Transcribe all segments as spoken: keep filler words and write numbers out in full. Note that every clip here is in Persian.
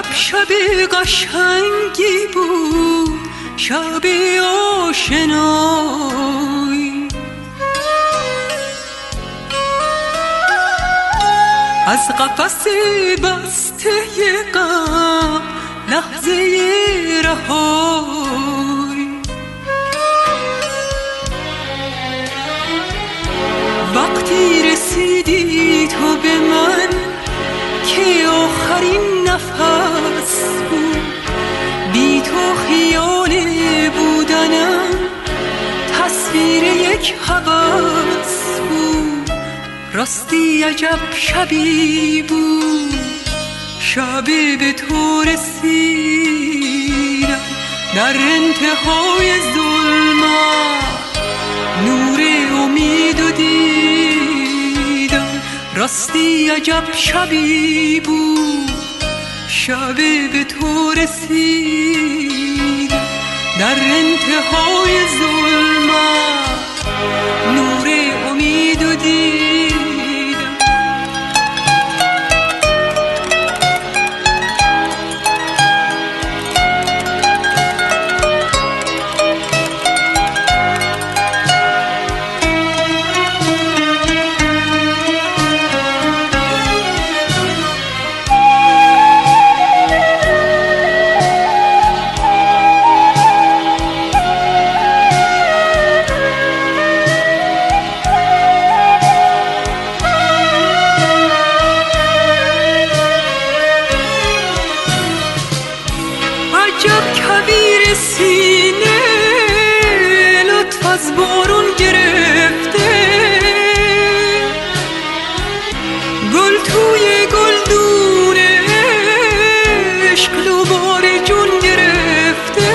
شب قشنگی بود، شب آشنایی. از قفس بسته غم لحظه رهایی. وقتی رسیدی تو به من که آخرین نفس بود، بی تو خیال بودنم تصویر یک هوس بود. راستی عجب شبی بود، شبی به تو رسیدم در انتهای ظلمت، نور امید و دیدم. راستی عجب شبی بود، شبی به تو رسیدم در انتهای ظلمت، نور امید و دیدم. عجب کویر سینه لطف از بارون گرفته، گل توی گلدون عشق دوباره جون گرفته.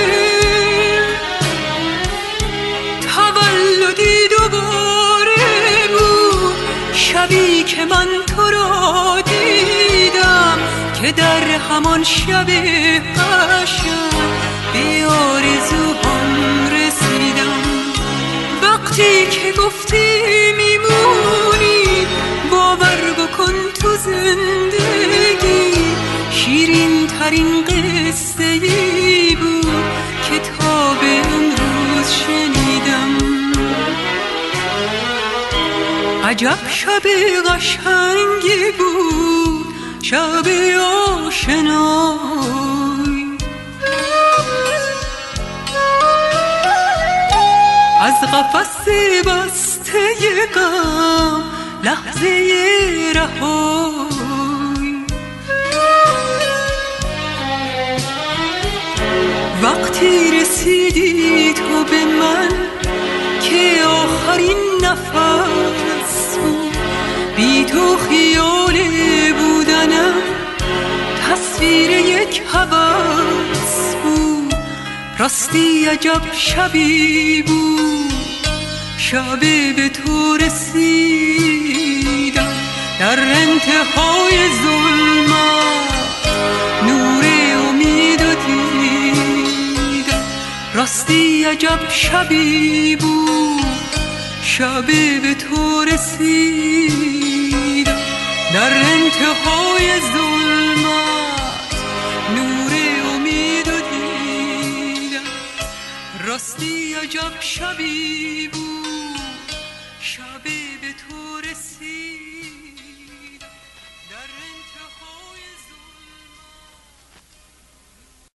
تولدی دوباره بود، شبی که من تو را دیدم که در همان شب قشنگ به آرزوهام رسیدم. وقتی که گفتی میمونی باور بکن تو زندگی شیرین ترین قصه ای بود که تا به امروز شنیدم. عجب شب قشنگی بود، شب آشنایی. از قفس بسته غم لحظه رهایی. وقتی رسیدی تو به من که آخرین نفس بود، بی تو خیال بودنم تصویر یک هوس بود. راستی عجب شبی بود، شبی به تو رسیدم در انتهای ظلمت، نور امید و دیدم. راستی عجب شبی بود، شبی به تو رسیدم در انتهای ظلمت، نور امید و دیدم. راستی عجب شبی بود، شبی